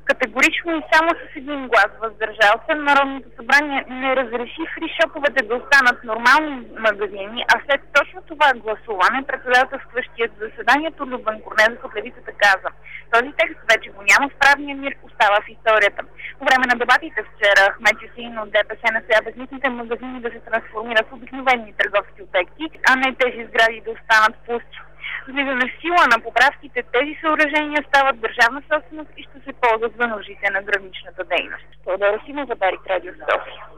Категорично и само с един глас въздържал се, Народното събрание не разреши фришоповете да останат нормални магазини, а след точно това гласуване председателстващият заседанието Любен Корнезов от левицата каза: този текст вече го няма в правния мир, остава в историята. По време на дебатите вчера Ахмед Юсеин от ДПС настоя безмитните магазини да се трансформират в обикновени търговски обекти, а не тези сгради да останат пусти. С влизане в сила на поправките, тези съоръжения стават държавна собственост и ще се ползват за нуждите на граничната дейност. Теодора Симова, Дарик, Радио София.